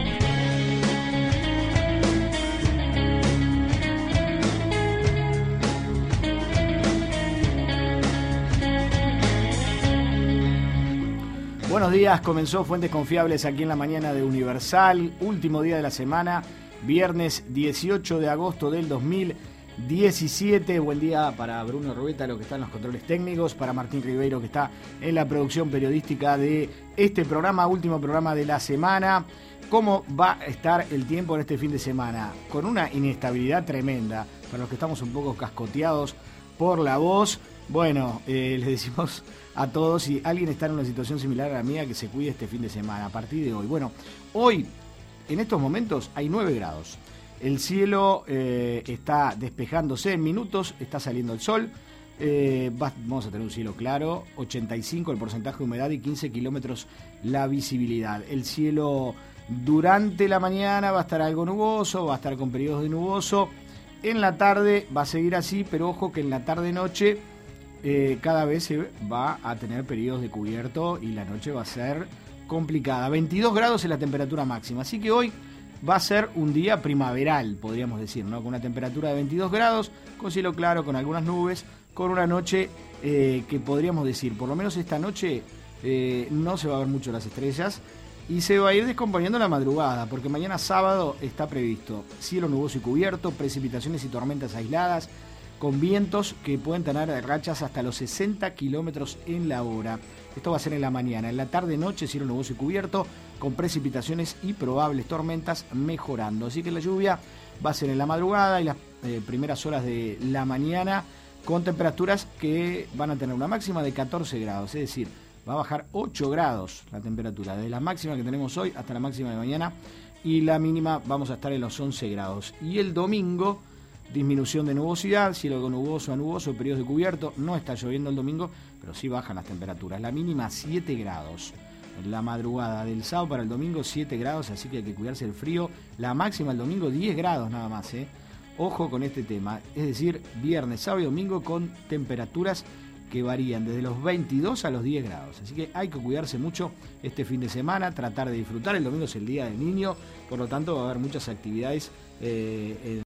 Buenos días, comenzó Fuentes Confiables aquí en la mañana de Universal, último día de la semana, viernes dieciocho de agosto del dos mil diecisiete. Buen día para Bruno Rubeta, lo que está en los controles técnicos, para Martín Ribeiro, que está en la producción periodística de este programa, último programa de la semana. ¿Cómo va a estar el tiempo en este fin de semana? Con una inestabilidad tremenda, para los que estamos un poco cascoteados por la voz. Bueno, eh, les decimos a todos, si alguien está en una situación similar a la mía, que se cuide este fin de semana, a partir de hoy. Bueno, hoy, en estos momentos, hay nueve grados. El cielo eh, está despejándose en minutos, está saliendo el sol. Eh, va, vamos a tener un cielo claro, ochenta y cinco el porcentaje de humedad y quince kilómetros la visibilidad. El cielo durante la mañana va a estar algo nuboso, va a estar con periodos de nuboso. En la tarde va a seguir así, pero ojo que en la tarde-noche eh, cada vez se va a tener periodos de cubierto y la noche va a ser complicada. veintidós grados es la temperatura máxima, así que hoy va a ser un día primaveral, podríamos decir, ¿no? Con una temperatura de veintidós grados, con cielo claro, con algunas nubes, con una noche eh, que podríamos decir, por lo menos esta noche eh, no se va a ver mucho las estrellas. Y se va a ir descomponiendo la madrugada, porque mañana sábado está previsto cielo nuboso y cubierto, precipitaciones y tormentas aisladas, con vientos que pueden tener rachas hasta los sesenta kilómetros en la hora. Esto va a ser en la mañana. En la tarde-noche, cielo nuboso y cubierto, con precipitaciones y probables tormentas mejorando. Así que la lluvia va a ser en la madrugada y las eh, primeras horas de la mañana, con temperaturas que van a tener una máxima de catorce grados, es decir, va a bajar ocho grados la temperatura, desde la máxima que tenemos hoy hasta la máxima de mañana, y la mínima vamos a estar en los once grados. Y el domingo, disminución de nubosidad, cielo nuboso a nuboso, periodos de cubierto, no está lloviendo el domingo, pero sí bajan las temperaturas. La mínima siete grados. En la madrugada del sábado para el domingo siete grados, así que hay que cuidarse del frío. La máxima el domingo diez grados nada más, ¿eh? Ojo con este tema, es decir, viernes, sábado y domingo con temperaturas que varían desde los veintidós a los diez grados. Así que hay que cuidarse mucho este fin de semana, tratar de disfrutar. El domingo es el Día del Niño, por lo tanto va a haber muchas actividades eh,